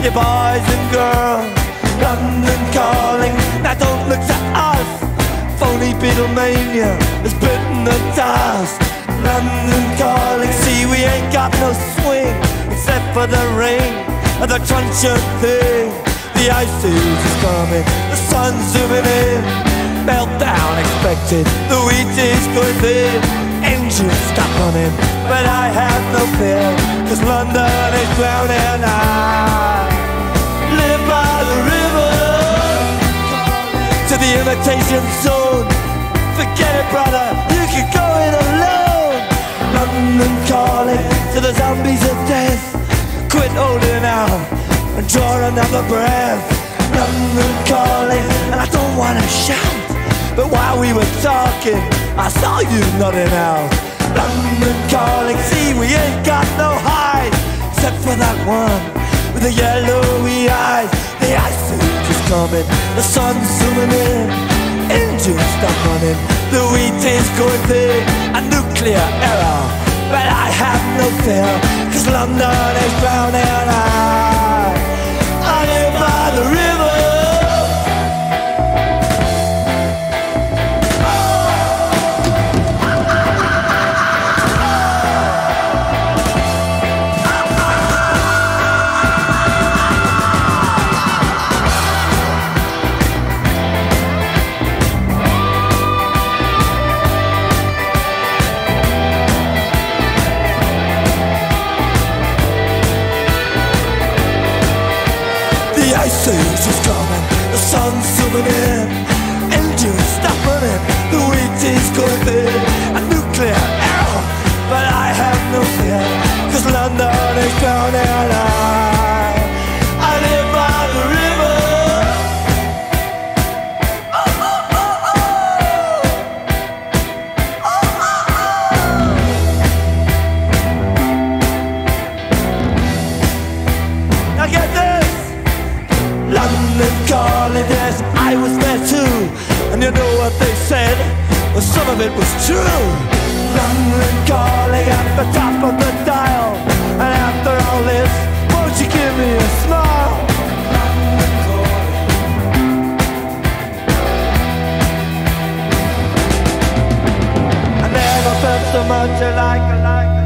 you boys and girls. London calling, now don't look to us. Phony Beatlemania has bitten the dust. London calling, see we ain't got no swing except for the ring and the truncheon thing. The ice age is coming, the sun's zooming in. Meltdown expected, the wheat is going thin. Engines stop running, but I have no fear, 'cause London is drowning. I live by the river, to the imitation zone. Forget it, brother, you can go it alone. London calling to the zombies of death. Quit holding out and draw another breath. London calling, and I don't wanna shout, but while we were talking, I saw you nodding out. London calling, see we ain't got no hide, except for that one with the yellowy eyes. The ice age is coming, the sun's zooming in. Engines stop running, the wheat is going thin. A nuclear error, but I have no fear, 'cause London is drowning. I live by the river. The ice age is coming, the sun's zooming in. Engines stop running, the wheat is going thin. A nuclear error, but I have no fear, 'cause London is drowning. I live by the river. Now get this. London calling, yes, I was there too. And you know what they said? Well, some of it was true. London calling at the top of the dial. And after all this, won't you give me a smile? I never felt so much like